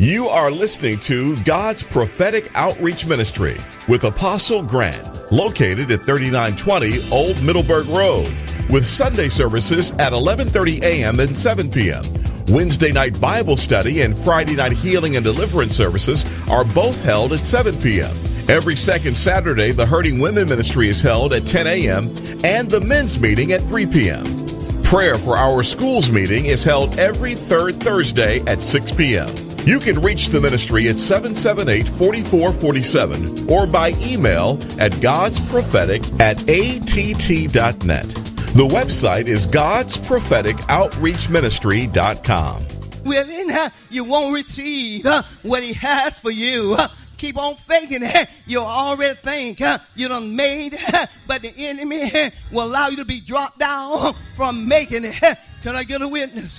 You are listening to God's Prophetic Outreach Ministry with Apostle Grant, located at 3920 Old Middleburg Road, with Sunday services at 11:30 a.m. and 7 p.m. Wednesday night Bible study and Friday night healing and deliverance services are both held at 7 p.m. Every second Saturday, the Hurting Women Ministry is held at 10 a.m. and the men's meeting at 3 p.m. Prayer for Our Schools meeting is held every third Thursday at 6 p.m. You can reach the ministry at 778-4447 or by email at godsprophetic@att.net. The website is godsprophetikoutreachministry.com. Willing, you won't receive what he has for you. Keep on faking it. You already think you done made it, but the enemy will allow you to be dropped down from making it. Can I get a witness?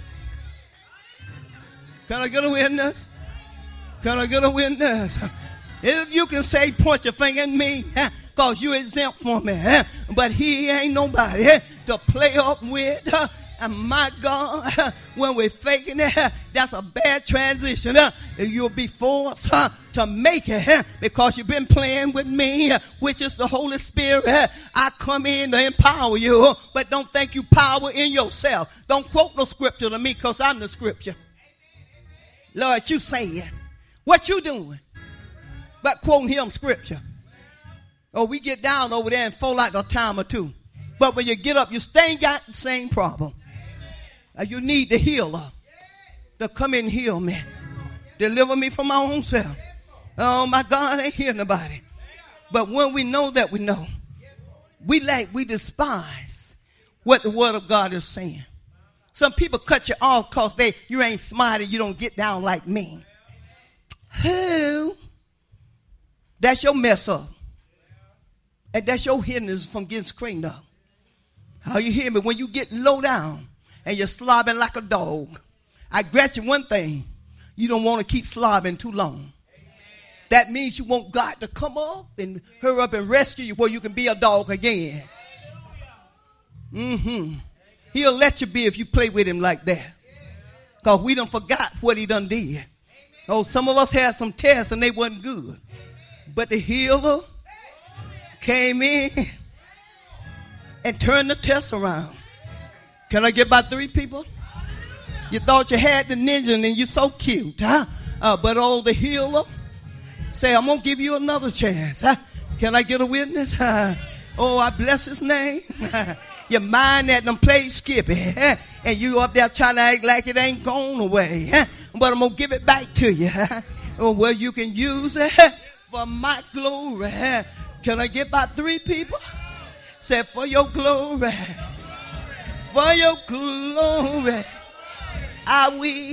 Can I get a witness? Can I get a witness? If you can say, point your finger at me, because you exempt from me. But he ain't nobody to play up with. And my God, when we're faking it, that's a bad transition. You'll be forced to make it because you've been playing with me, which is the Holy Spirit. I come in to empower you, but don't think you power in yourself. Don't quote no scripture to me because I'm the scripture. Lord, you saying, what you doing? But quoting him scripture. Oh, we get down over there and fall like a time or two. But when you get up, you still got the same problem. You need the healer to come and heal me. Deliver me from my own self. Oh, my God, I ain't hear nobody. But when we know that we know, we despise what the word of God is saying. Some people cut you off because you ain't smart and you don't get down like me. Who? That's your mess up. And that's your hiddenness from getting screened up. How you hear me? When you get low down and you're slobbing like a dog, I grant you one thing. You don't want to keep slobbing too long. That means you want God to come up and hurry up and rescue you where you can be a dog again. He'll let you be if you play with him like that. Because we done forgot what he done did. Oh, some of us had some tests and they wasn't good. But the healer came in and turned the test around. Can I get about 3 people? You thought you had the ninja and you're so cute, huh? But the healer say, I'm going to give you another chance. Huh? Can I get a witness? Oh, I bless his name. Your mind that done played Skippy, and you up there trying to act like it ain't gone away. But I'm going to give it back to you. Well, you can use it for my glory. Can I get about 3 people? Say, for your glory. For your glory. I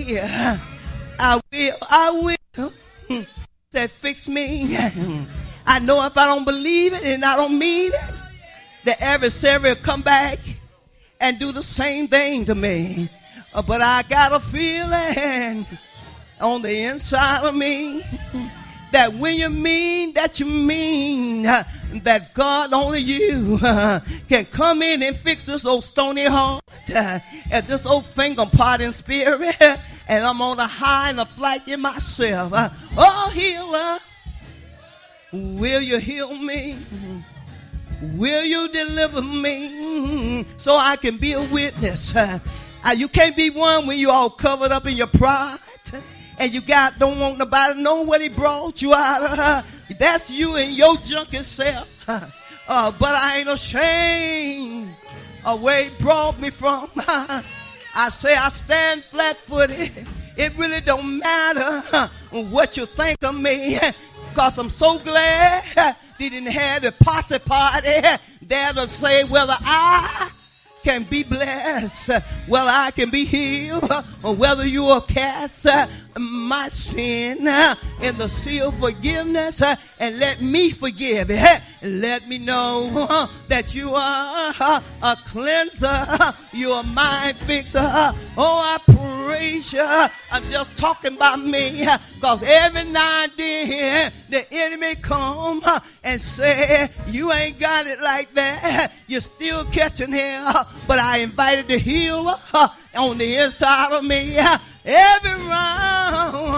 will. Say, fix me. I know if I don't believe it and I don't mean it, the adversary will come back and do the same thing to me. But I got a feeling on the inside of me that when you mean that, you mean that God, only you can come in and fix this old stony heart and this old finger parting spirit. And I'm on a high and a flight in myself. Oh, healer, will you heal me? Will you deliver me so I can be a witness? You can't be one when you all covered up in your pride and you don't want nobody to know what he brought you out of. That's you and your junky self. But I ain't ashamed of where he brought me from. I say I stand flat-footed. It really don't matter what you think of me, because I'm so glad they didn't have the posse party there to say whether I can be blessed, whether I can be healed, or whether you will cast my sin in the sea of forgiveness and let me forgive it. Let me know that you are a cleanser, you are my fixer. Oh, I praise you. I'm just talking about me, because every now and then the enemy come and say, you ain't got it like that. You're still catching hell. But I invited the healer on the inside of me. Every round he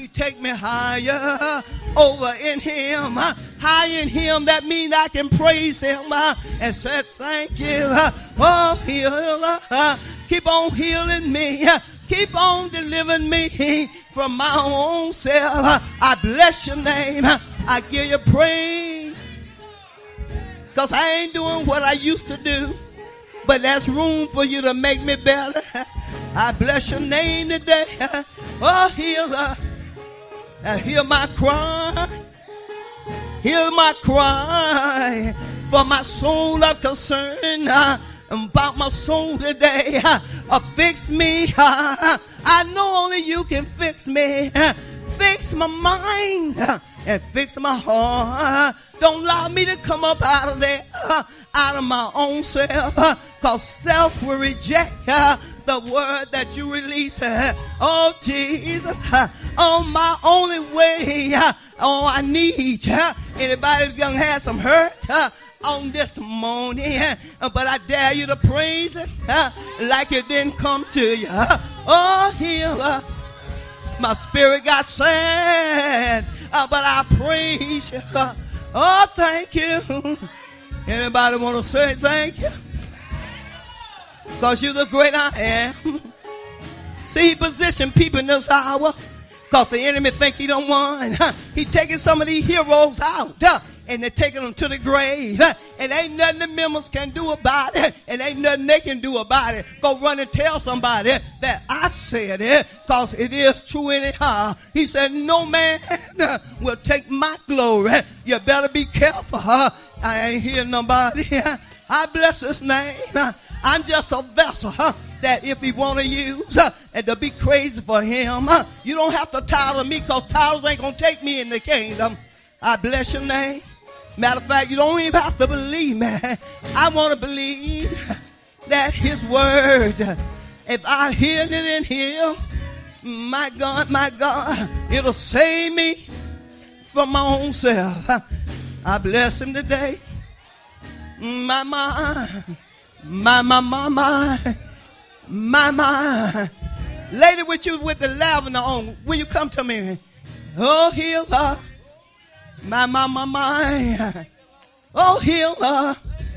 He take me higher over in him. High in him, that means I can praise him and say thank you. Oh, healer, keep on healing me. Keep on delivering me from my own self. I bless your name. I give you praise. Because I ain't doing what I used to do. But there's room for you to make me better. I bless your name today. Oh, healer. Hear my cry. Hear my cry. For my soul I'm concerned about my soul today. Fix me. I know only you can fix me. Fix my mind and fix my heart. Don't allow me to come up out of there, out of my own self, because self will reject the word that you release. Oh, Jesus, on my only way, oh, I need anybody gonna have some hurt on this morning, but I dare you to praise him like it didn't come to you. Oh, healer, my spirit got sad, but I praise you. Oh, thank you. Anybody want to say thank you? Because you're the great I am. See, he positioned people in this hour because the enemy think he don't want. He taking some of these heroes out. And they're taking them to the grave. And ain't nothing the members can do about it. And ain't nothing they can do about it. Go run and tell somebody that I said it, because it is true anyhow. He said, no man will take my glory. You better be careful. I ain't hear nobody. I bless his name. I'm just a vessel that if he want to use and to be crazy for him, you don't have to title me, because titles ain't going to take me in the kingdom. I bless your name. Matter of fact, you don't even have to believe me. I want to believe that his word, if I hear it in him, my God, it'll save me from my own self. I bless him today. My. Lady with you with the lavender on, will you come to me? Oh, healer. My. Oh, healer.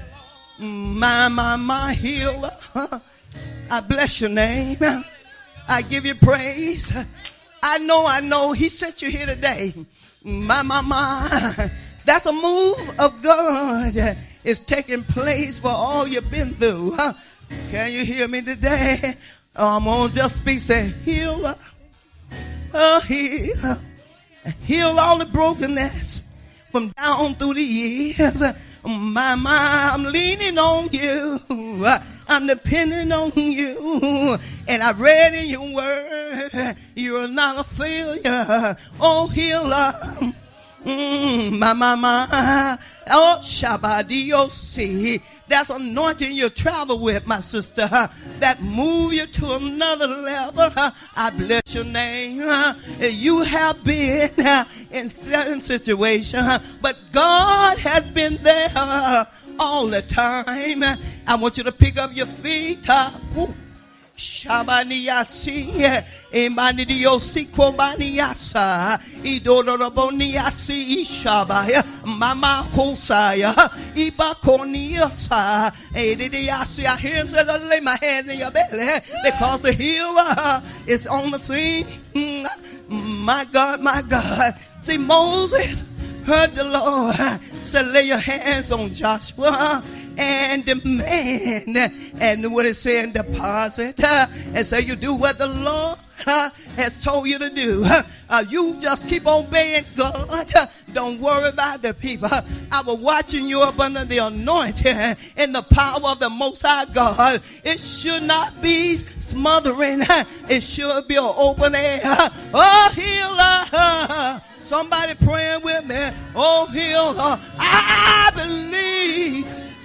My healer. I bless your name. I give you praise. I know he sent you here today. My. That's a move of God. It's taking place for all you've been through. Can you hear me today? I'm going to just speak, say, healer. Oh, healer. Heal all the brokenness from down through the years. I'm leaning on you. I'm depending on you. And I read in your word, you're not a failure. Oh, healer. Oh, Shabadiosi. That's anointing you travel with, my sister. That move you to another level. I bless your name. You have been in certain situations, but God has been there all the time. I want you to pick up your feet. Shabaniasi, Emanidiosi, Kobaniasa, Idoroboniasi, Shabaya, Mama Kosaya, Ibakoniasa, Edidiasi. I hear him say, I lay my hands in your belly because the healer is on the scene. My God. See, Moses heard the Lord say, lay your hands on Joshua and demand, and what it said, deposit, and say you do what the Lord has told you to do. You just keep obeying God. Don't worry about the people. I was watching you up under the anointing and the power of the Most High God. It should not be smothering. It should be an open air. Oh, healer. Somebody praying with me. Oh, healer. I believe.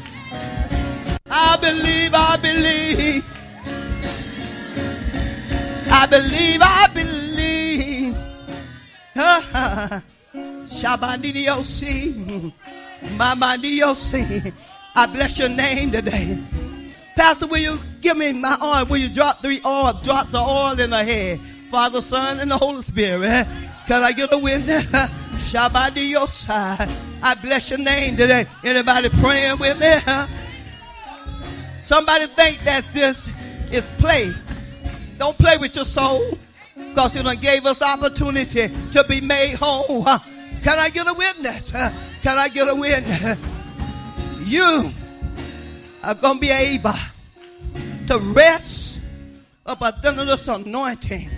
Shabandidiosi, Mamandidiosi. I bless your name today. Pastor, will you give me my oil? Will you drop 3 drops of oil in her head? Father, Son, and the Holy Spirit. Can I get a witness? Shabbat Yosai. I bless your name today. Anybody praying with me? Somebody think that this is play. Don't play with your soul, because you done gave us opportunity to be made whole. Can I get a witness? Can I get a witness? You are going to be able to rest up under this anointing.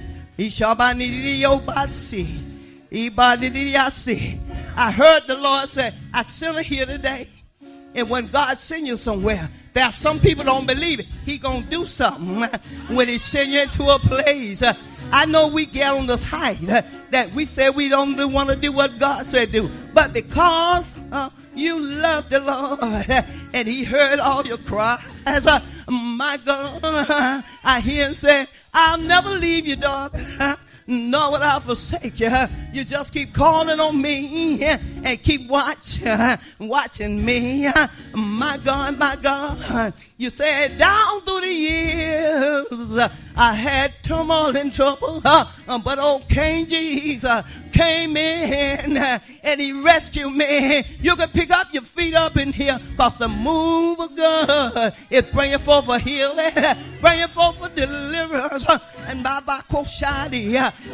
I heard the Lord say, I sent her here today. And when God sends you somewhere, there are some people don't believe it. He going to do something when he send you into a place. I know we get on this height that we say we don't want to do what God said do. But because you love the Lord and he heard all your cries, my God, I hear him say, I'll never leave you, daughter. Nor will I forsake you. You just keep calling on me and keep watching me. My God. You said down through the years I had turmoil and trouble, but old King Jesus came in and he rescued me. You can pick up your feet up in here, because the move of God is bringing forth a healing, bringing forth a deliverance. And Baba Koshadi,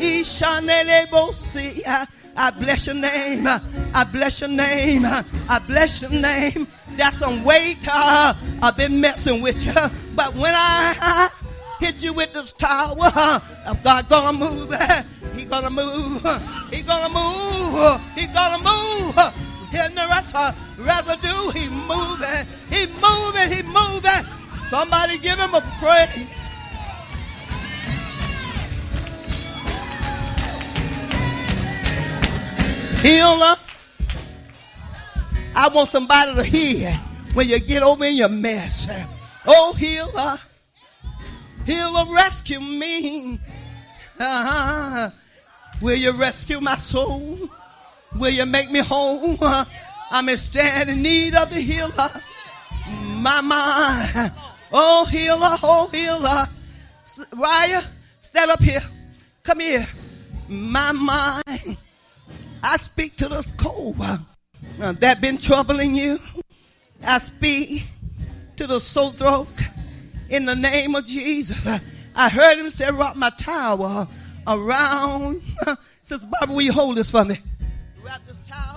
I bless your name. I bless your name. I bless your name. That's some weight. I've been messing with you. But when I hit you with this tower, God gonna move. He gonna move. He gonna move. He gonna move. In the residue, he moving. He moving. He moving. Somebody give him a praise. Healer, I want somebody to hear when you get over in your mess. Oh, healer, healer, rescue me. Will you rescue my soul? Will you make me whole? I'm in standing need of the healer. My mind. Oh, healer, oh, healer. Raya, stand up here. Come here. My mind. I speak to this cold that been troubling you. I speak to the sore throat in the name of Jesus. I heard him say, wrap my towel around. Sister Barbara, will you hold this for me? Wrap this towel.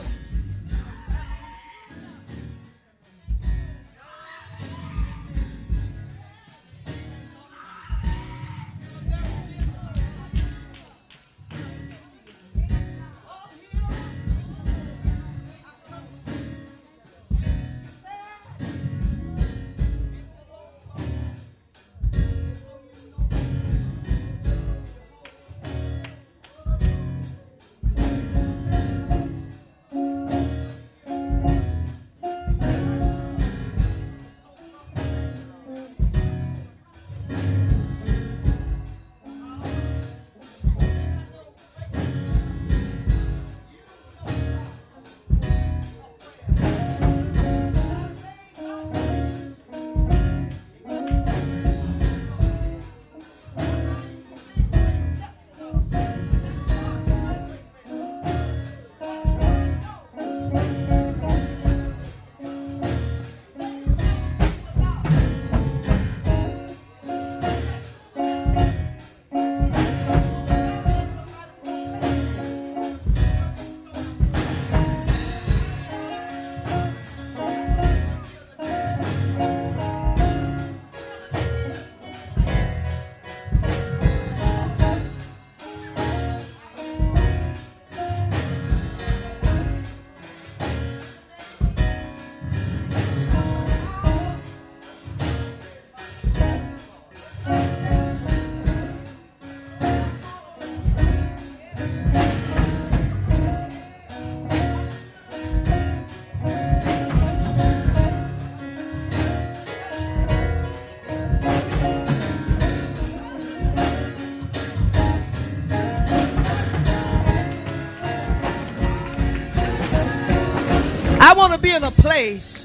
I want to be in a place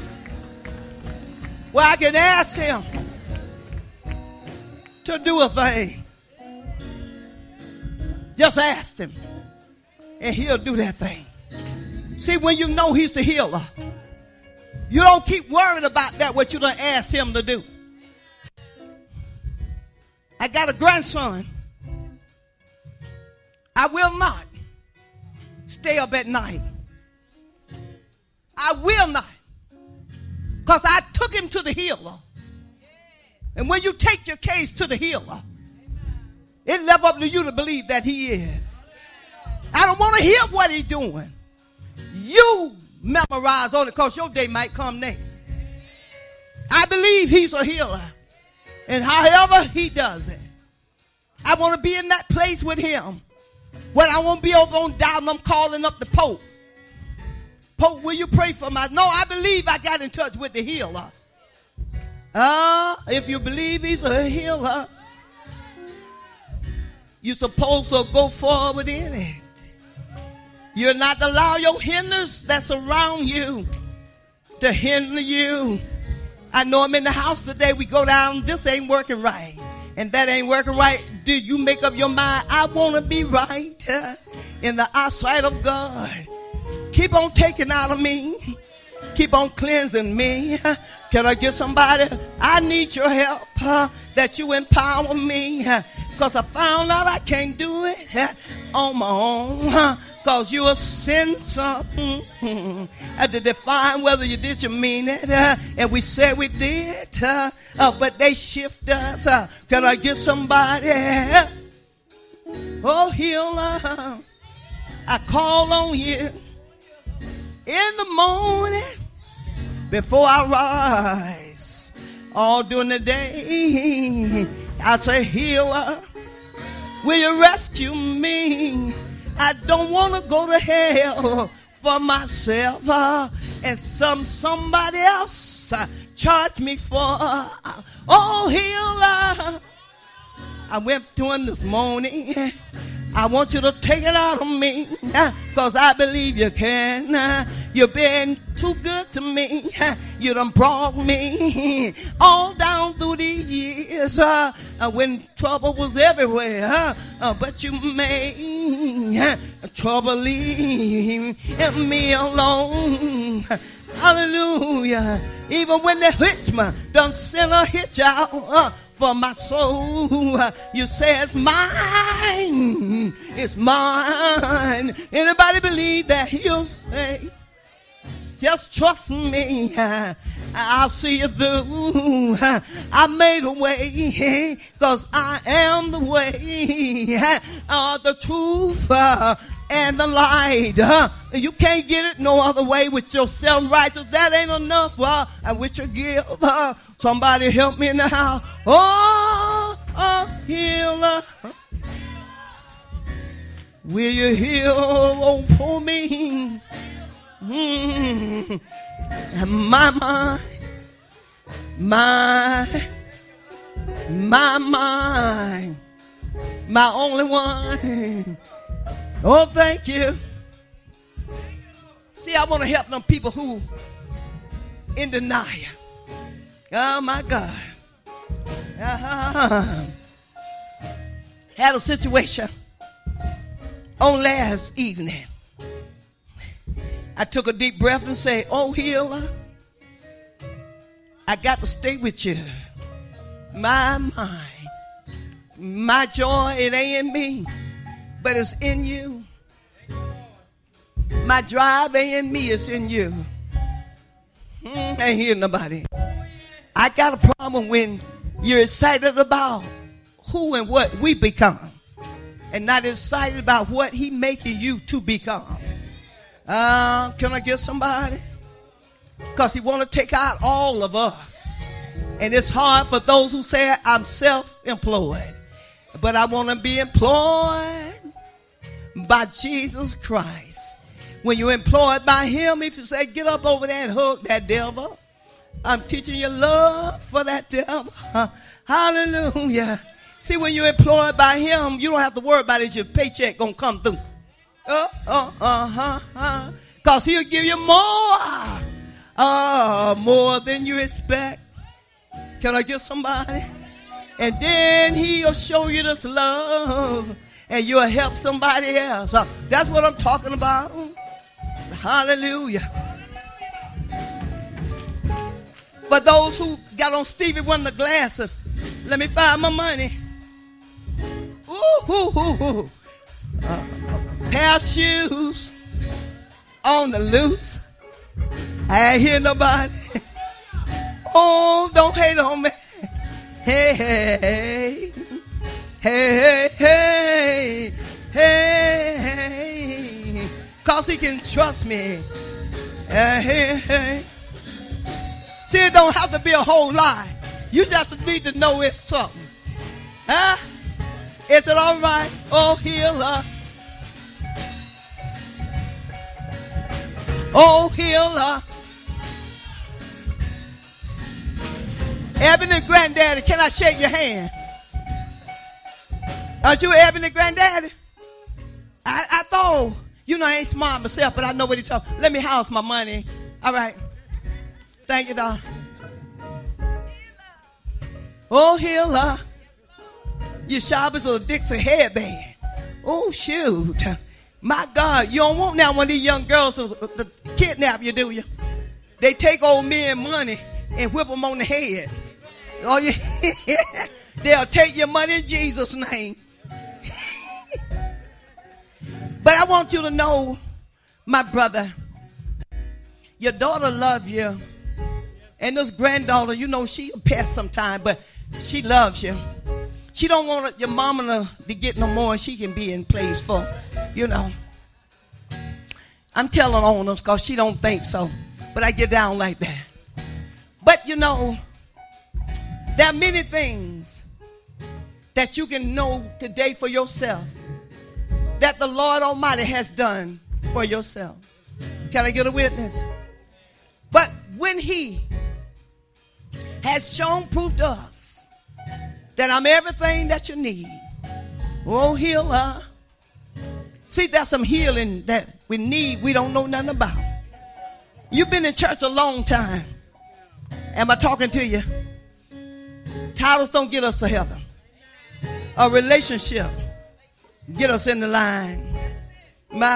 where I can ask him to do a thing. Just ask him, and he'll do that thing. See, when you know he's the healer, you don't keep worrying about that, what you done asked him to do. I got a grandson. I will not stay up at night. I will not. Because I took him to the healer. And when you take your case to the healer, it left up to you to believe that he is. I don't want to hear what he's doing. You memorize on it because your day might come next. I believe he's a healer. And however he does it, I want to be in that place with him. When I won't be over on down, I'm calling up the Pope. Pope, will you pray for me? No, I believe I got in touch with the healer. If you believe he's a healer, you're supposed to go forward in it. You're not to allow your hinders that's around you to hinder you. I know I'm in the house today. We go down, this ain't working right. And that ain't working right. Did you make up your mind? I want to be right in the eyesight of God. Keep on taking out of me. Keep on cleansing me. Can I get somebody? I need your help, that you empower me. Because I found out I can't do it on my own. Because you will send something to define whether you did, you mean it. And we said we did. But they shift us. Can I get somebody? Oh, healer, I call on you in the morning before I rise. All during the day, I say, healer, will you rescue me? I don't want to go to hell for myself and somebody else charge me for. Oh, healer, I went to him this morning. I want you to take it out of me because I believe you can. You've been too good to me. You done brought me all down through these years when trouble was everywhere. But you made trouble leave me alone. Hallelujah. Even when the hitchman done sent a hitch out for my soul, you say it's mine, it's mine. Anybody believe that? He'll say, just trust me, I'll see you through. I made a way, because I am the way, the truth, and the light. You can't get it no other way with your self-righteous. That ain't enough. And with your gift, somebody help me now. Oh, healer, will you heal for me? My mind, my only one. Oh, thank you. See, I want to help them people who in denial. Oh, my God. Had a situation on last evening. I took a deep breath and said, oh, healer, I got to stay with you. My mind, my joy, it ain't in me, but it's in you. My drive ain't in me, it's in you. Ain't hear nobody. I got a problem when you're excited about who and what we become and not excited about what he making you to become. Can I get somebody? Because he want to take out all of us. And it's hard for those who say, I'm self-employed. But I want to be employed by Jesus Christ. When you're employed by him, if you say, get up over there and hug that devil, I'm teaching you love for that devil. Hallelujah. See, when you're employed by him, you don't have to worry about it. Your paycheck going to come through. Because he'll give you more than you expect. Can I get somebody? And then he'll show you this love. and you'll help somebody else. That's what I'm talking about. Hallelujah. For those who got on Stevie Wonder glasses, let me find my money. Ooh. Pair of shoes on the loose. I ain't hear nobody. Oh, don't hate on me. Hey, hey, hey, hey, hey, hey. Cause he can trust me. Hey, hey. See, it don't have to be a whole lot. You just need to know it's something. Huh? Is it all right? Oh, healer. Oh, healer. Ebony Granddaddy, can I shake your hand? Aren't you Ebony Granddaddy? I thought, I ain't smart myself, but I know what he's talking. Let me house my money. All right. Thank you, dog. Oh, healer. Your Shabbos or Dixie headband. Oh, shoot. My God, you don't want now one of these young girls to kidnap you, do you? They take old men money and whip them on the head. Oh, yeah. They'll take your money in Jesus' name. But I want you to know, my brother, your daughter loves you. And this granddaughter, she a pest sometimes, but she loves you. She don't want your mama to get no more she can be in place for, I'm telling on her because she don't think so. But I get down like that. But there are many things that you can know today for yourself that the Lord Almighty has done for yourself. Can I get a witness? But when he has shown proof to us that I'm everything that you need, oh, healer. See, there's some healing that we need we don't know nothing about. You've been in church a long time. Am I talking to you? Titles don't get us to heaven. A relationship get us in the line. My.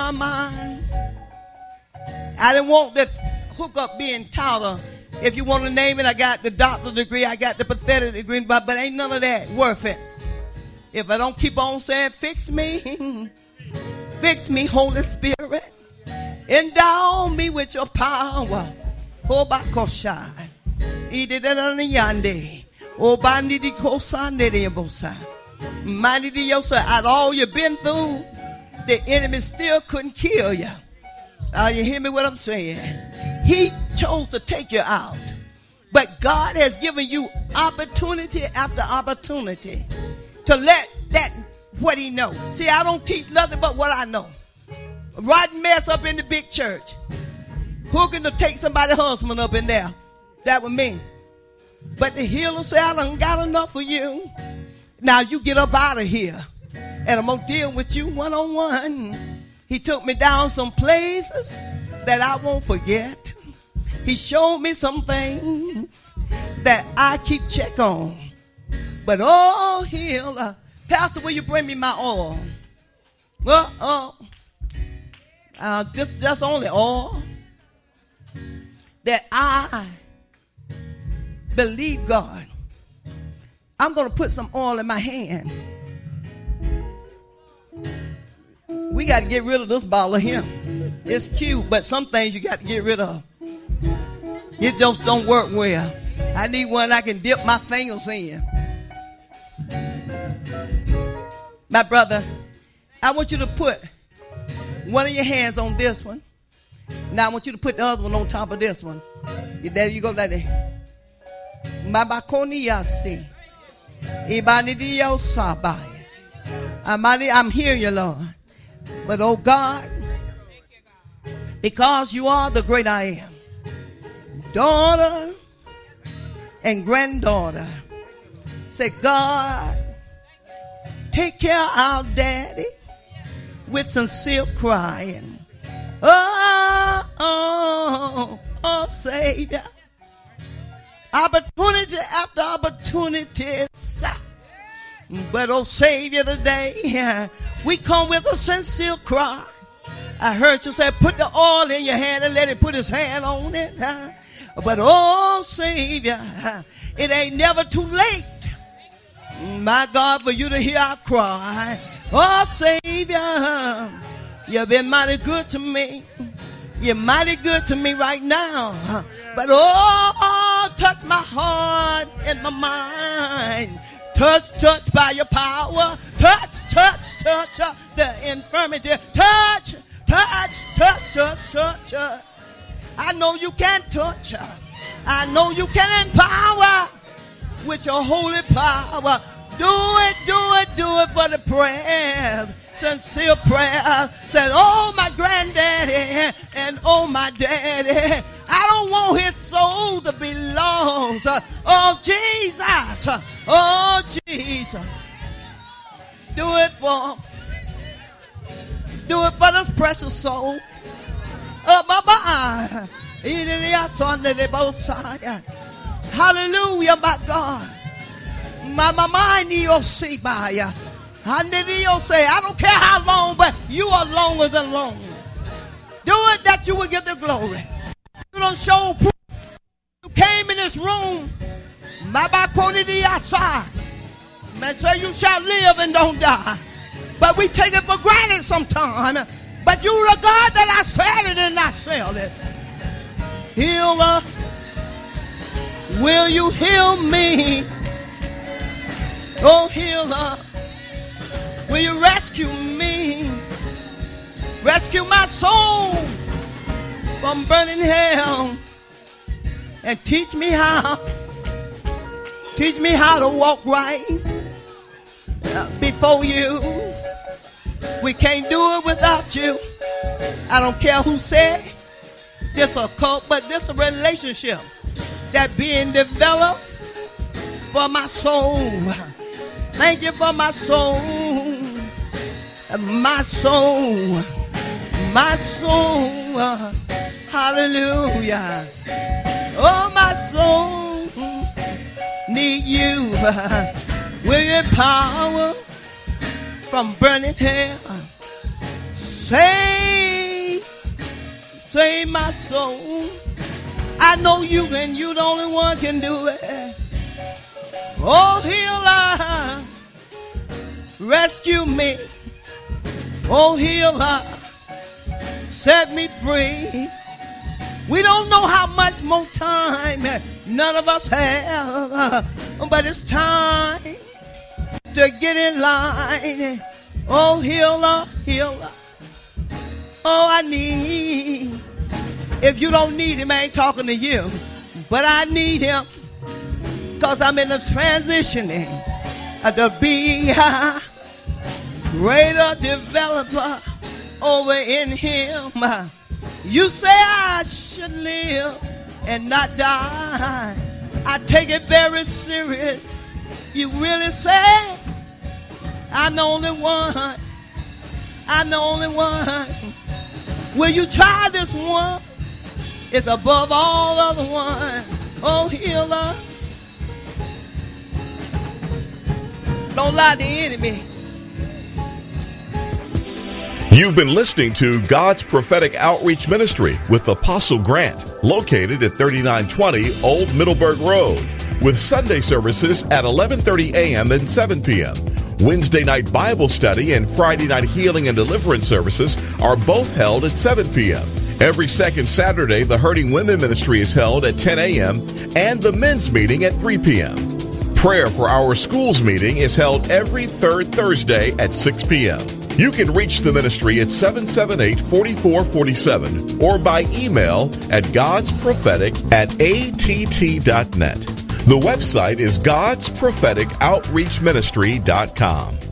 I didn't want that hookup being titled. If you want to name it, I got the doctorate degree, I got the pathetic degree, but ain't none of that worth it. If I don't keep on saying, fix me, Holy Spirit, endow me with your power. Oh, Bakoshai, Ididanyande, oh, Bandidi Kosande Bosa, Mighty Yosa, out all you've been through, the enemy still couldn't kill you. You hear me what I'm saying? He chose to take you out. But God has given you opportunity after opportunity to let that what he knows. See, I don't teach nothing but what I know. Rotten mess up in the big church. Who can take somebody's husband up in there? That was me. But the healer said, I done got enough for you. Now you get up out of here. And I'm going to deal with you one-on-one. He took me down some places that I won't forget. He showed me some things that I keep check on. But oh, healer, Pastor, will you bring me my oil? This is just only oil that I believe God. I'm going to put some oil in my hand. We got to get rid of this bottle here. It's cute, but some things you got to get rid of. It just don't work well. I need one I can dip my fingers in. My brother, I want you to put one of your hands on this one. Now I want you to put the other one on top of this one. There you go, daddy. I'm hearing you, Lord. But oh God, because you are the great I am, daughter and granddaughter, say, God, take care of our daddy with sincere crying. Oh, Savior. Opportunity after opportunity. But, oh, Savior, today, we come with a sincere cry. I heard you say, put the oil in your hand and let it put his hand on it. But, oh, Savior, it ain't never too late, my God, for you to hear our cry. Oh, Savior, you've been mighty good to me. You're mighty good to me right now. But, oh, touch my heart and my mind. Touch by your power. Touch the infirmity. Touch. I know you can touch. I know you can empower with your holy power. Do it for the prayers. Sincere prayer. Said, oh, my granddaddy and oh, my daddy. I don't want his soul to be lost. Oh, Jesus. Oh, Jesus. Do it for this precious soul. Oh, Baba. Hallelujah, my God. My mind, you'll see by ya. I don't care how long, but you are longer than long. Do it that you will get the glory. You don't show proof. You came in this room. Man say you shall live and don't die. But we take it for granted sometimes. But you're the God that I said it and I said it. Healer, will you heal me? Oh, healer, will you rescue me? Rescue my soul from burning hell. And teach me how to walk right before you. We can't do it without you. I don't care who said this a cult, but this a relationship that being developed for my soul. Thank you for my soul. My soul. My soul. Hallelujah. Oh, my soul need you. Will your power from burning hell save my soul. I know you and you the only one can do it. Oh, healer, rescue me. Oh, healer, set me free. We don't know how much more time none of us have, but it's time to get in line. Oh, healer, healer. Oh, I need. If you don't need him, I ain't talking to you. But I need him because I'm in a transitioning to be a greater developer over in him. You say I should live and not die. I take it very serious. You really say I'm the only one. I'm the only one. Will you try this one? It's above all other one. Oh, healer. Don't lie to the enemy. You've been listening to God's Prophetic Outreach Ministry with Apostle Grant, located at 3920 Old Middleburg Road, with Sunday services at 11:30 a.m. and 7 p.m. Wednesday night Bible study and Friday night healing and deliverance services are both held at 7 p.m. Every second Saturday, the Hurting Women Ministry is held at 10 a.m. and the men's meeting at 3 p.m. Prayer for Our Schools meeting is held every third Thursday at 6 p.m. You can reach the ministry at 778-4447 or by email at godsprophetic@att.net. The website is godsprophetikoutreachministry.com.